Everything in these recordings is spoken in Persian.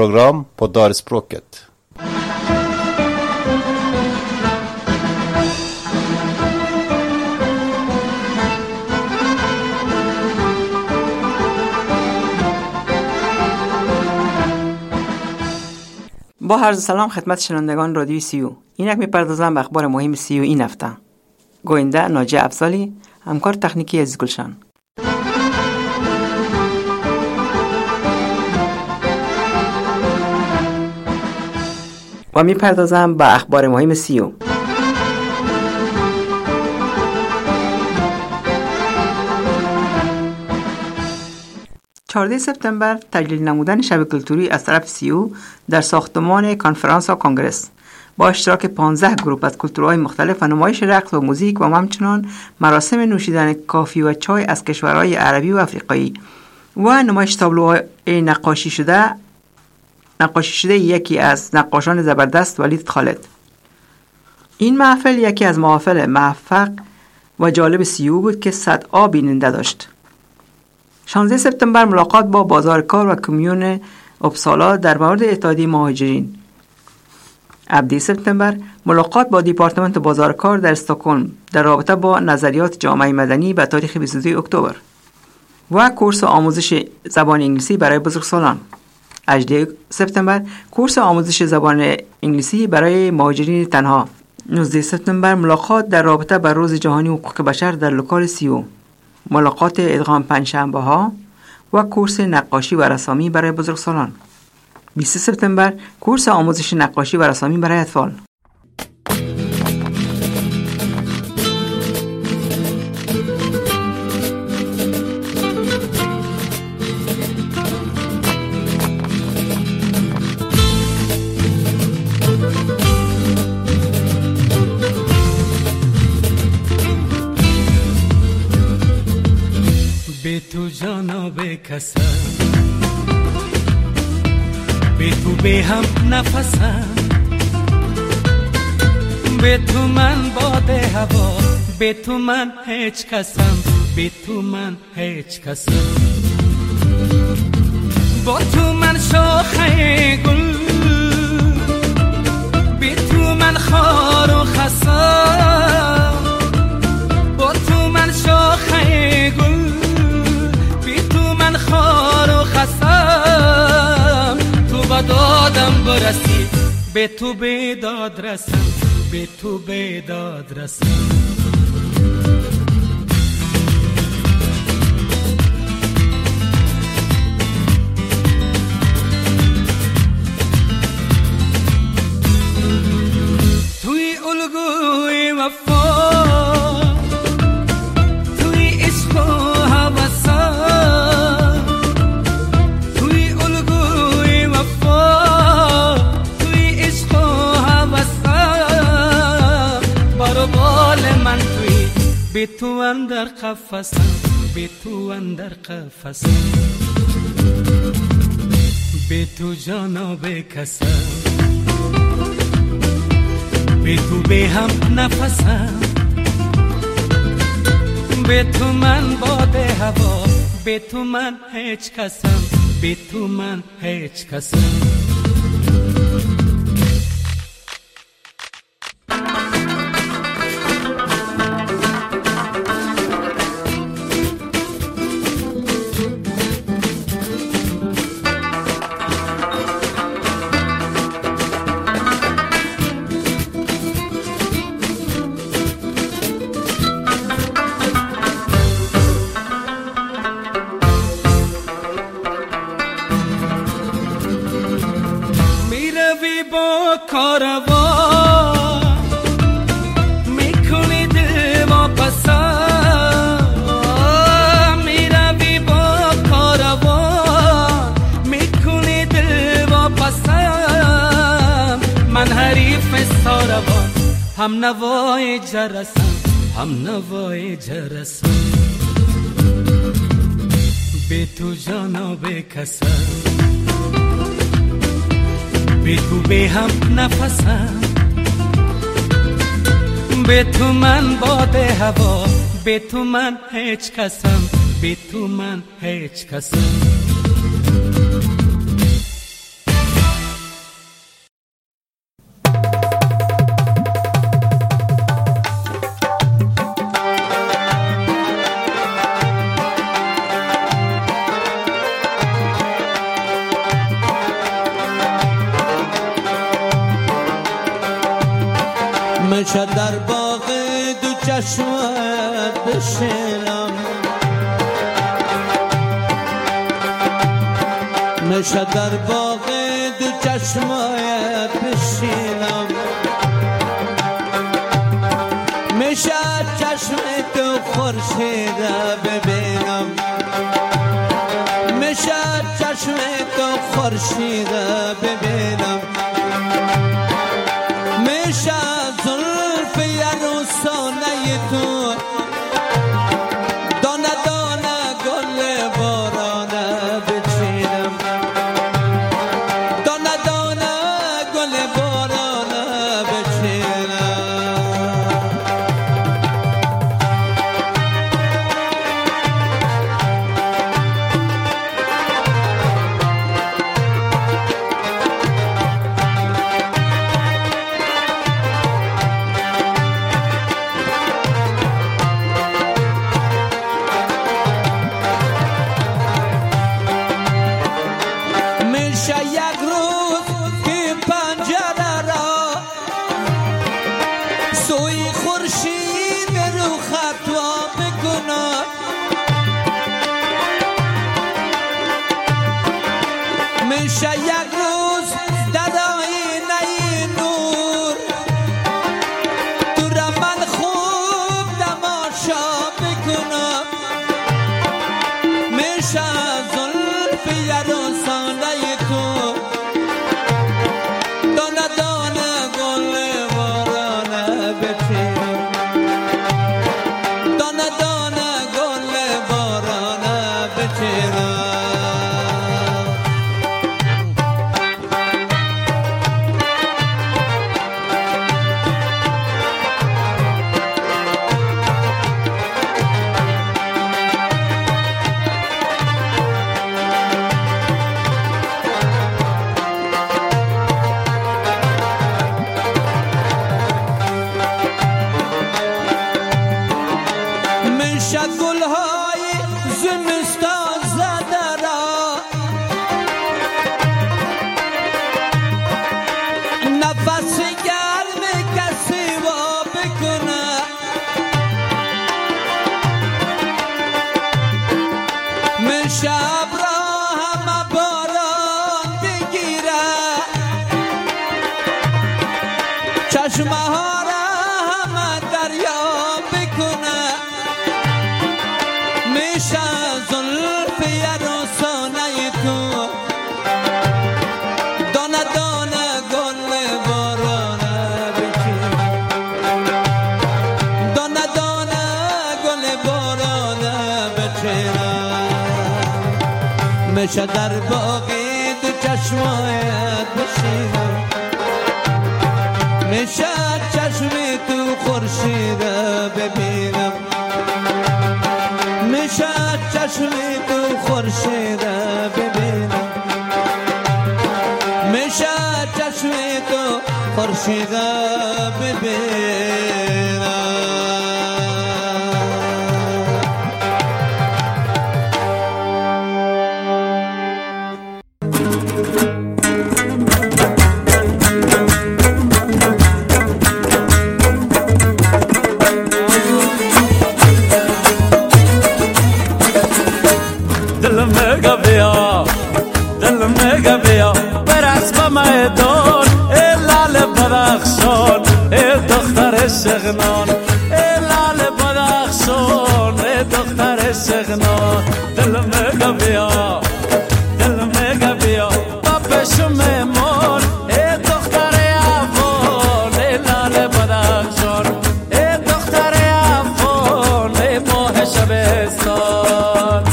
program på Darspråket. با عرض سلام خدمت شنوندگان رادیوی سیو. اینک میپردازم به اخبار مهم سیو این هفته. گوینده ناجی افضالی، همکار تکنیکی عزیز گلشن. و میپردازم به اخبار مهم سیو. چهارده سپتامبر تجلیل نمودن شب کلتوری از طرف سیو در ساختمان کنفرانس و کنگرس با اشتراک 15 گروه از کلتورهای مختلف و نمایش رقص و موزیک و همچنین مراسم نوشیدن کافی و چای از کشورهای عربی و افریقایی و نمایش تابلوهای نقاشی شده یکی از نقاشان زبردست ولید خالد. این محفل یکی از محافل موفق و جالب سیو بود که صدها بیننده داشت. 16 سپتامبر ملاقات با بازار کار و کمیون اپسالا در مورد اتحادیه مهاجرین. 17 سپتامبر ملاقات با دیپارتمنت بازار کار در استکهلم در رابطه با نظریات جامعه مدنی به تاریخ 22 اکتبر و کورس آموزش زبان انگلیسی برای بزرگسالان. 18 سپتامبر کورس آموزش زبان انگلیسی برای مهاجرین تنها. 19 سپتامبر ملاقات در رابطه با روز جهانی حقوق بشر در لوکال سیو. ملاقات ادغام پنجشنبه ها و کورس نقاشی و رسامی برای بزرگسالان. 20 سپتامبر کورس آموزش نقاشی و رسامی برای اطفال. به تو جانا به کسم، به تو به هم نفسم، به تو من باد هوا، به تو من هیچ کسم، به تو من هیچ کسم. با تو من شاخه گل، به تو من خار و خسم. با تو من شاخه گل، خار و خسم. تو با دادم برسی، به تو به داد رسم، به تو به داد رسم. توی الگوی وفا، توی عشق و هوسا، به تو اندر قفسم، به تو اندر قفسم. به تو جانا بکسم، به تو به هم نفسم. به تو من باد هوا، به تو من هیچ کسم، به تو من هیچ کسم. کاروان میکنی دل واپسم، میروی با کاروان میکنی دل واپسم. من حریف ساروان، هم نوای جرسم، هم نوای جرسم. به تو جانا بکسم، به تو به هم نفسم. به تو من باد هوا، به تو من هیچ کسم، به تو من هیچ کسم. میشه در باغ دو چشمت بشینم، میشه در باغ دو چشمت بشینم، میشه چشم تو خورشید ببینم، میشه چشم تو خورشید ببینم، میشه زلف یروسانه تو دانه دانه گل بارانه بچینم، دانه دانه گل بارانه بچینم. میشه یک روز در آینه نور تو را من خوب تماشا بکنم، میشه زلف یروسانه تو دانه دانه گل بارانه بچینم، دانه دانه گل بارانه بچینم. گلهای زمستان زده را نفس گرم کسی وا بکنه، میشه ابرا همه باران بگیره، چشمه ها را همه دریا بکنه، میشه زلف یروسانه تو دانه دانه گل بارانه بچینم، دانه دانه گل بارانه بچینم، میشه در باغ دو چشمایت بشینم، میشه چشم تو خورشید ببینم، میشه چشم تو خورشید ببینم، میشه چشم تو خورشید ببینم. میدان لال بدخشان دختر سغنان، لال بدخشان دختر سغنان، دل میگه بیا، دل میگه بیا با پشممان دختر افغان، لال بدخشان دختر افغان ماه شبستان.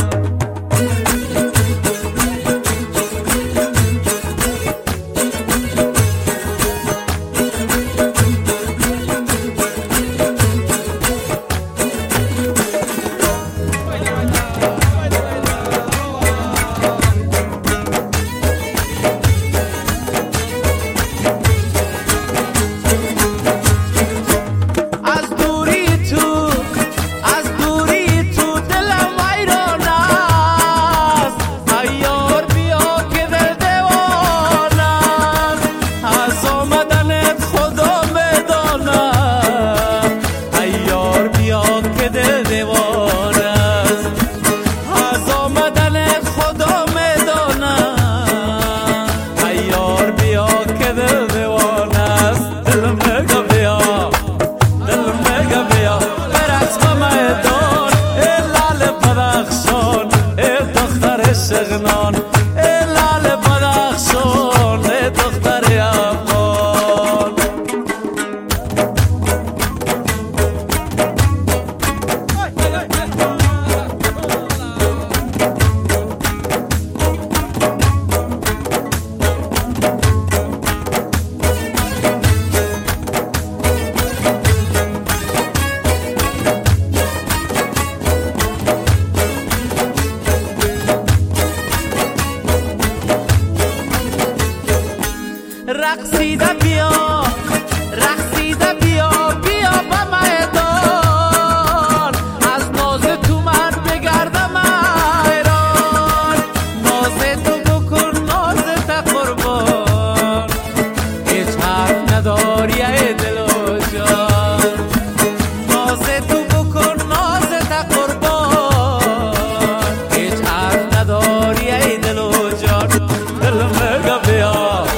رقصیده بیا رقصیده بیا بیا به میدان از ناز تو من بگردم حیران ناز تو بکن ناز تا قربان هیچ حرف نداری ای دل و جان ناز تو بکن ناز تا قربان هیچ حرف نداری ای دل و جان دل مگا بیا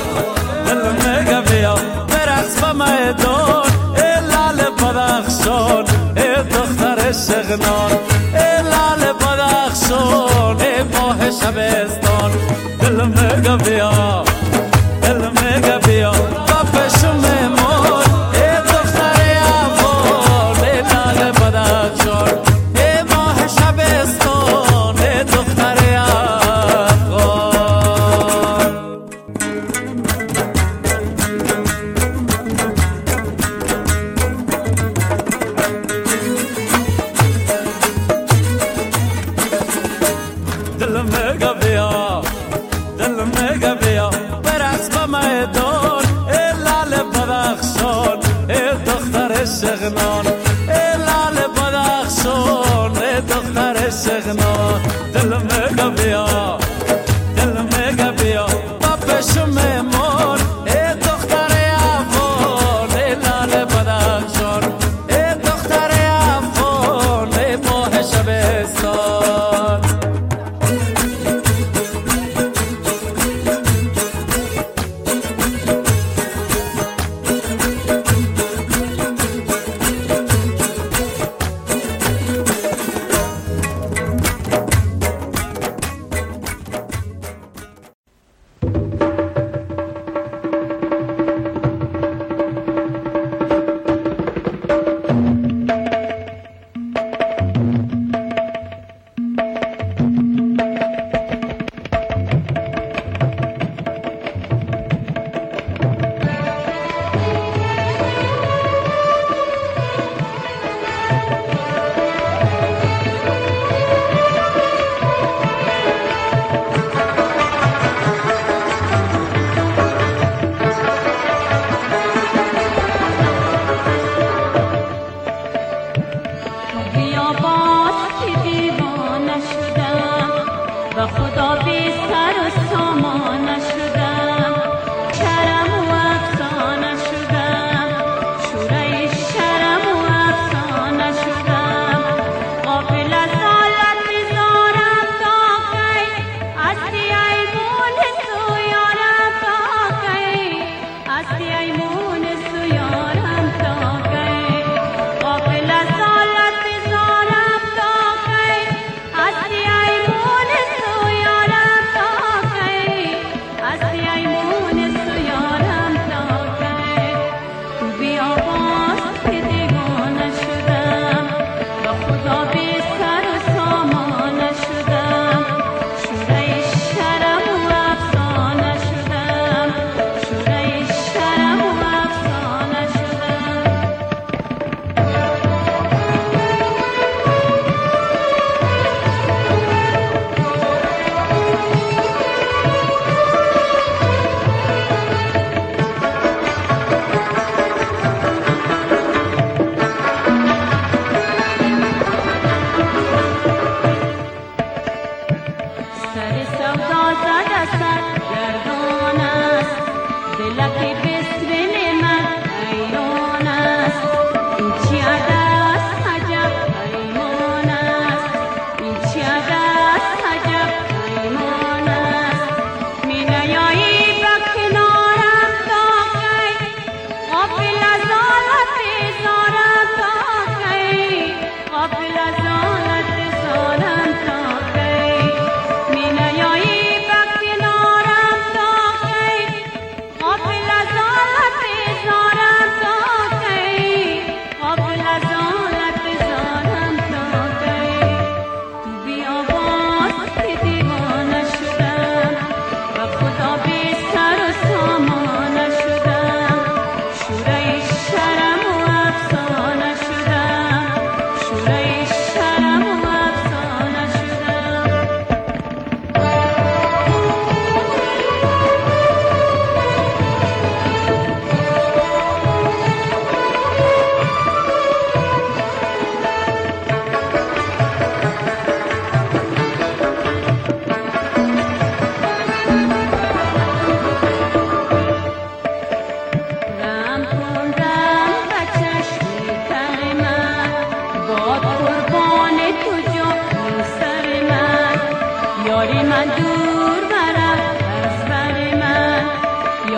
برقص به میدان ای لال بدخشان ای دختر شغنان ای لال بدخشان ای ماه شبستان دل مگا بیا با پشم مون ای دختر افغان ای لال بدخشان ای ماه شبستان ای دختر افغان دل مگا بیا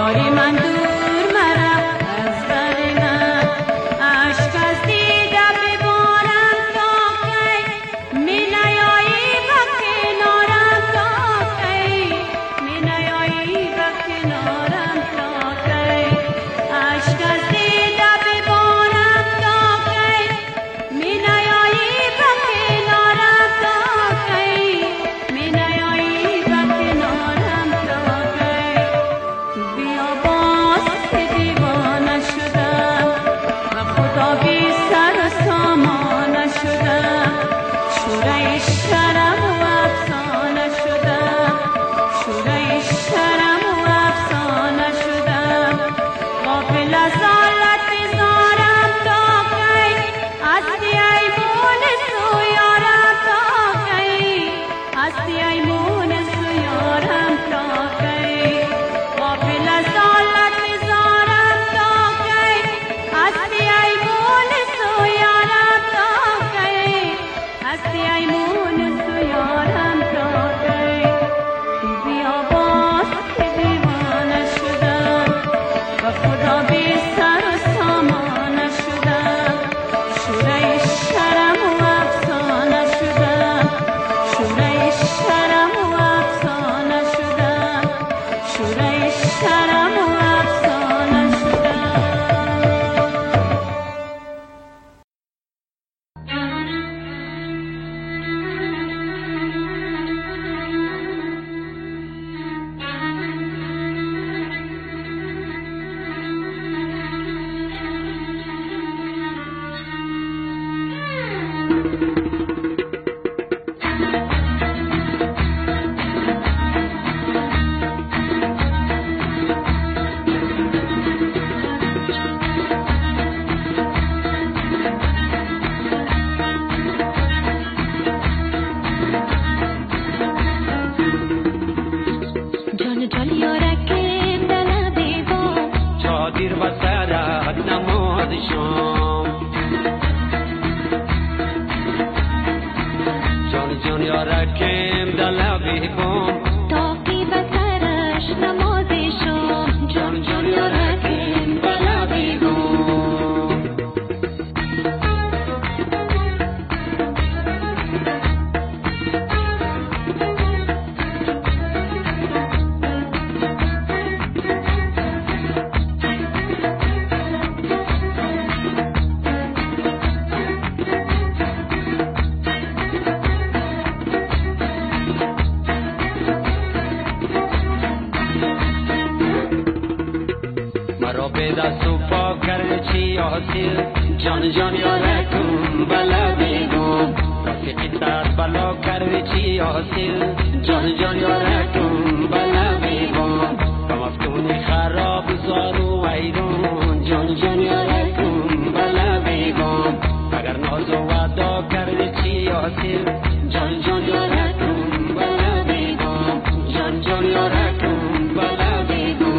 یاری من دور مرا از بر من عشق از دیده ببارم تا کی می نیایی به کنارم تا کی می نیایی به کنارم تا کی عشق از دیده ببارم تا کی می نیایی به کنارم تا کی می نیایی به کنارم تا کی بیا باز که دیوانه شدم و خدا بی سر و سامانه شدم شوره شرم و افسانه شدم شوره شرم و افسانه شدم غافل از حالت بزارم تا کی هستی ای مونس و یارم تا کی هستی ای مونس و یارم تا کی غافل از حالت بزارم تا کی هستی ای مونس و یارم تا کی هستی ای مونس و یارم تا کی بیا باز که دیوانه شدم و خدا بی سر و سامانه شدم شوره شرم و افسانه شدم شوره شرم و افسانه شدم شوره شرم و افسانه شدم جان جان یارکم دل بیوا چادر و سرت نماز شام جان جان یارکم دل بیبام تاقی و سرش نماز شام جان جان یارکم دل بیبام مرا به دست و پا کرد چی حاصل جان جان یارکم بلا بیگم رفیقی سر بلا کرد چی حاصل جان جان یارکم بلا بیگم کمفتونی خراب زار و ویرون جان جان یارکم بلا بیگم اگر ناز و وعدا کرد چی حاصل جان جان یارکم بلا بیگم جان جان یارکم بلا بیگم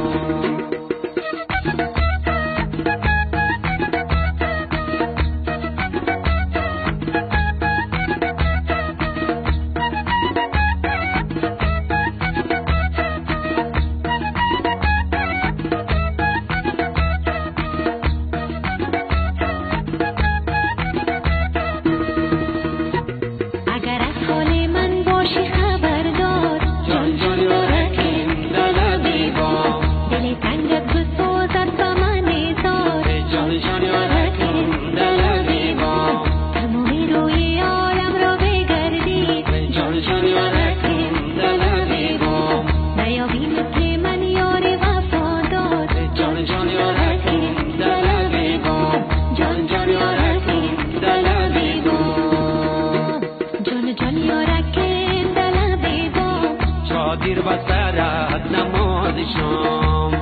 اگر از حال من باشی خبردار جان جان یارکم دل بیگم دل تنگت بسوزد به من زار جان جان یارکم دل بیگم تمامی روی عالم را بگردید جان جان یارکم دل بیگم نیابی مثل من یار وفادار جان جان یارکم دل بیگم جان جان یارکم دل بیگم جان جان یارکم دل بیوا چادر و سرت نماز شام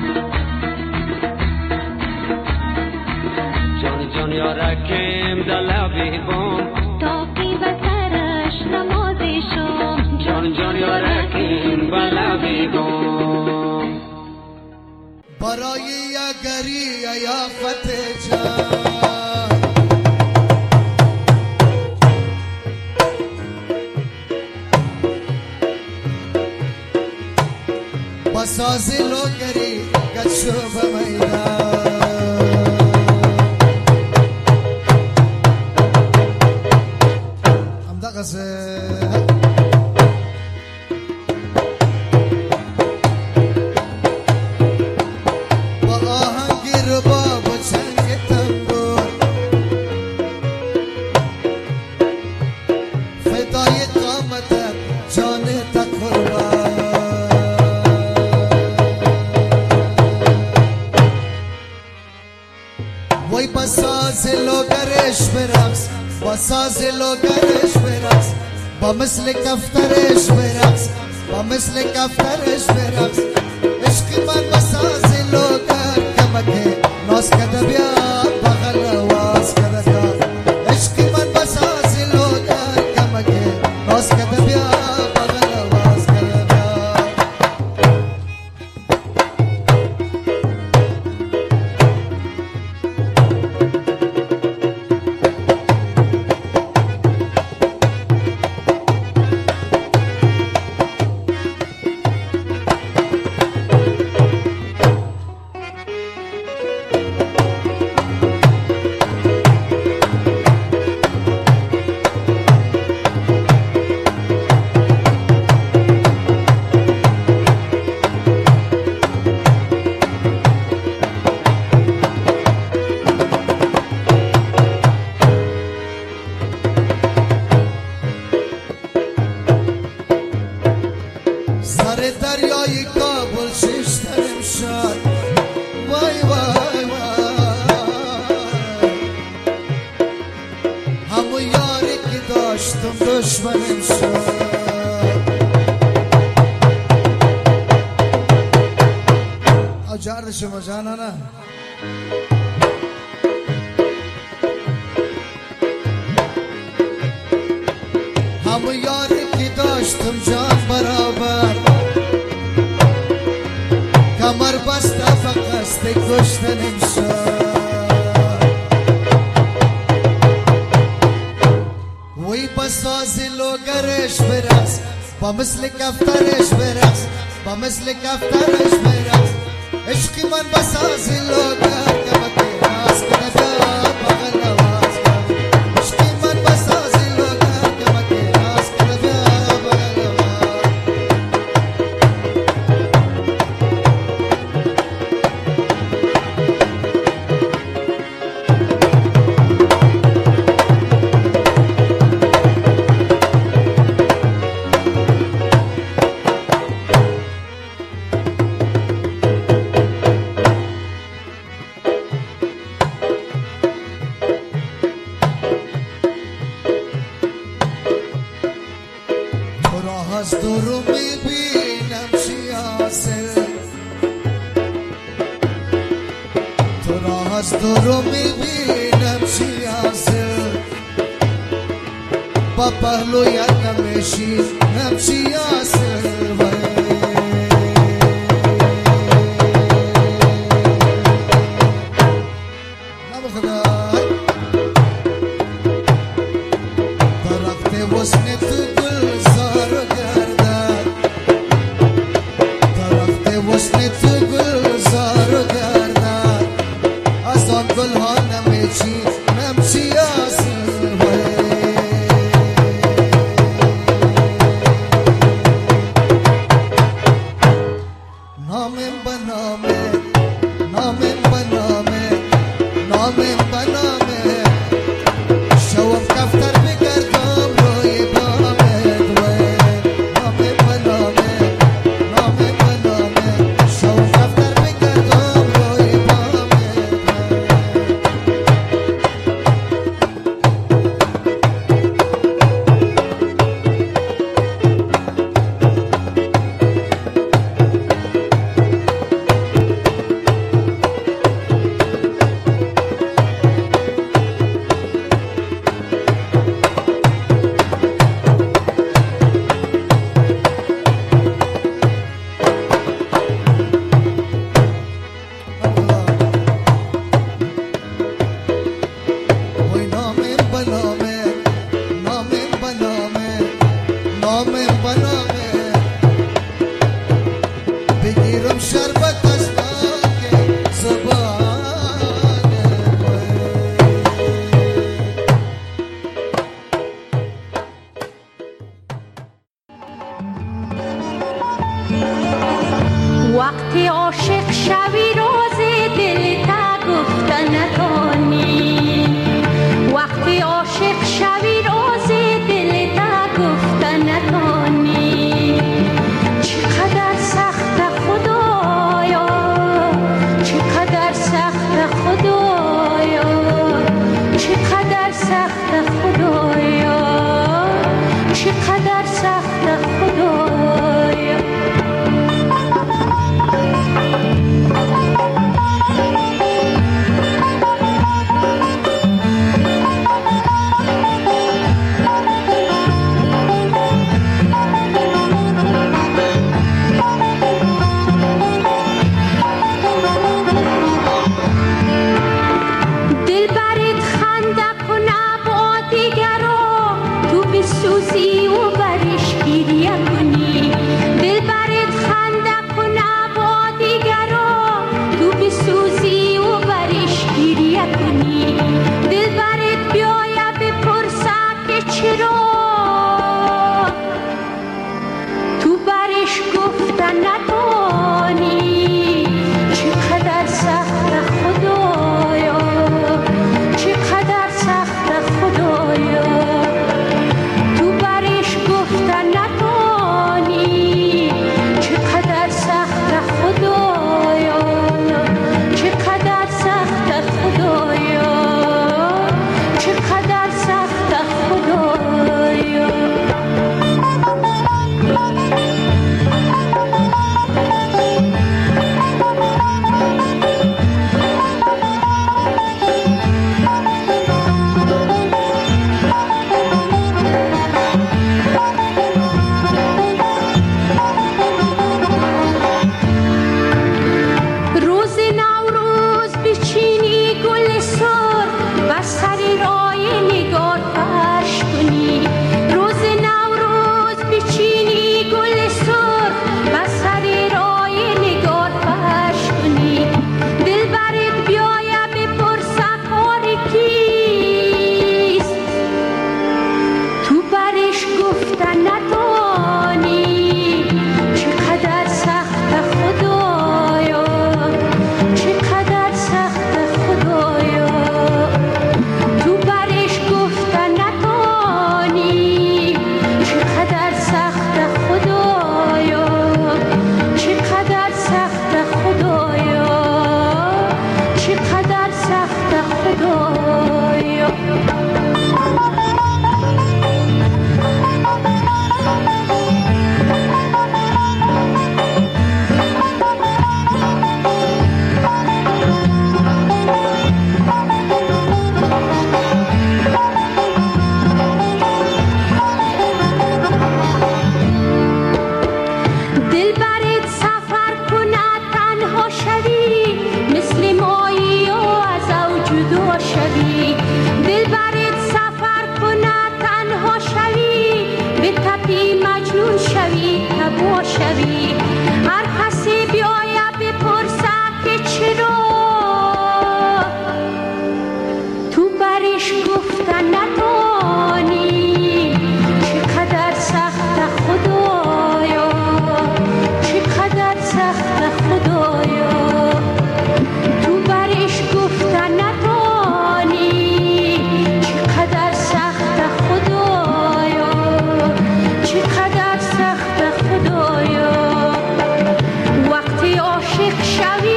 جان جان یارکم دل بیگم تاقی و سرش نماز شام جان جان یارکم بلا بیگم برای یگری یا فتح جان با ساز لوگری گشو به میدان هم دقسه با آهنگی رباب و چنگ تنبور فدای قامتت جانت قربان وای با ساز لوگرش برقص با ساز لوگرش برقص با مثل کفترش برقص با مثل کفترش برقص عشق من با ساز لوگر کمکه ناز کده بیا بغل واز کده بیا عشق من با ساز لوگر کمکه ناز کده بیا بغل واز کده بیا سر دریای کابل ششتر امشاد وای وای وای همون یاری که داشتم دشمنم شد جرد شما جانانه همون یاری که داشتم جان برابر کمر بسته فقست کشتنم شد وی بساز لوگرش برقص با مثل کفترش برقص با مثل کفترش برقص عشق من بساز لوگر کمکه ناز کنه بیا بغل نواز کن عشق من بساز لوگر کمکه ناز کنه بیا بغل نواز تو راه از دورو میبینم چی حاصل تو راه از دورو میبینم چی حاصل با پهلویت نمیشینم چی حاصل درخت وسن تو گلزار گردد درخت وسن تو گلزار گردد از آن گل ها نمیچینم چی حاصل نامم بنامه نامم بنامه نامم بنامه شوم کفتر بگردم روی بامت نامم بنامه نامم بنامه شوم کفتر بگردم روی بامت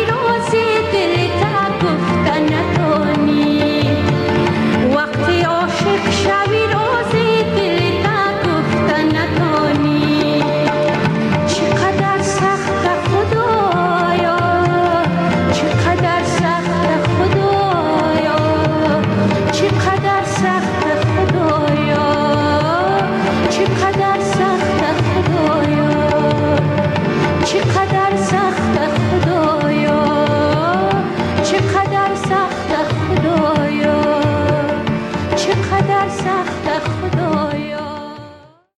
दिनों से